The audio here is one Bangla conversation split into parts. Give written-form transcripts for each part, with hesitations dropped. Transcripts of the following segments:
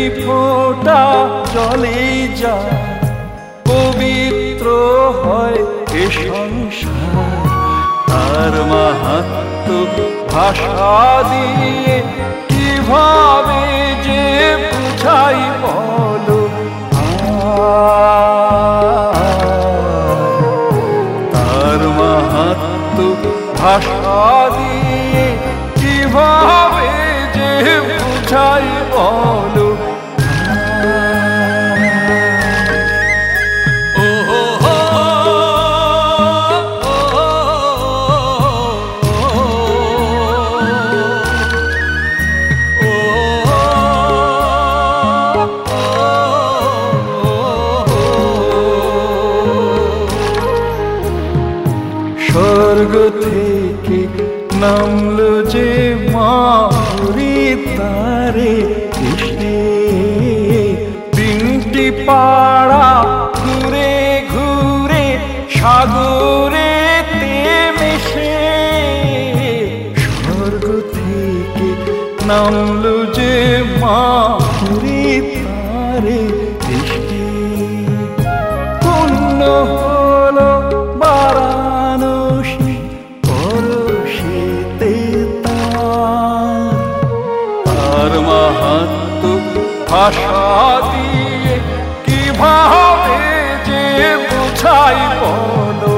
ফোঁটা জলে যা পবিত্র হয় এ সংসার, তার মাহাত্ম্য ভাষা দিয়ে কিভাবে যে বুঝাই বলো। তার মাহাত্ম্য ভাষা দিয়ে কিভাবে যে বুঝাই বলো। স্বর্গ থেকে নামলো যে মাহুরি তারে এসে, তিনটি পাড়া ঘুরে ঘুরে সাগরেতে মিশে। স্বর্গ থেকে নামলো যে মাহুরি তারে এসে, পুণ্য হলো বারাণসী পরশেতে তার মাহাত্ম্য ভাষা দিয়ে কিভাবে যে বুঝাই বলো।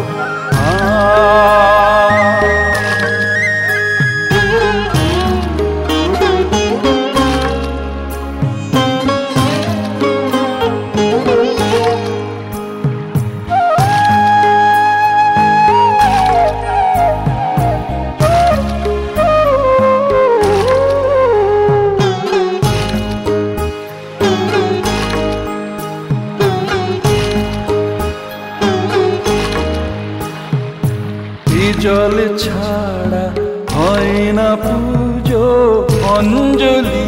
জল ছাড়া হয় না পুজো অঞ্জলি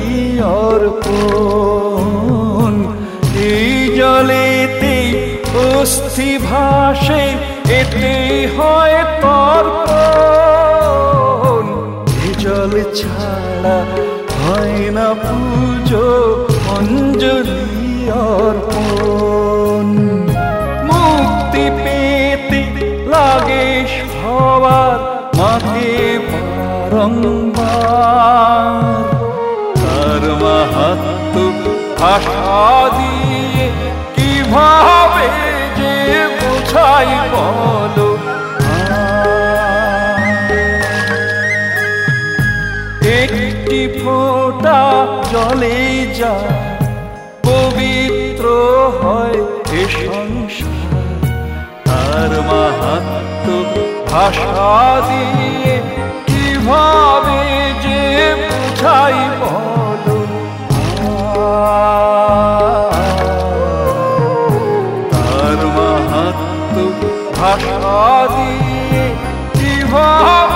অর্পণ, এই জলেতে অস্থি ভাসে এতে হয় তর্পণ। এই জল ছাড়া হয় না পুজো অঞ্জলি অর্পণ, মুক্তি পেতে লাগে সবার মাঝে বারংবার। তার মাহাত্ম্য ভাষা দিয়ে কিভাবে যে বোঝাই বলো। একটি ফোঁটা জলে যা পবিত্র হয় এ সংসার, তার মাহাত্ম্য ভাষা দিয়ে কিভাবে যে বুঝাই বলো। তার মাহাত্ম্য ভাষা দিয়ে কিভাবে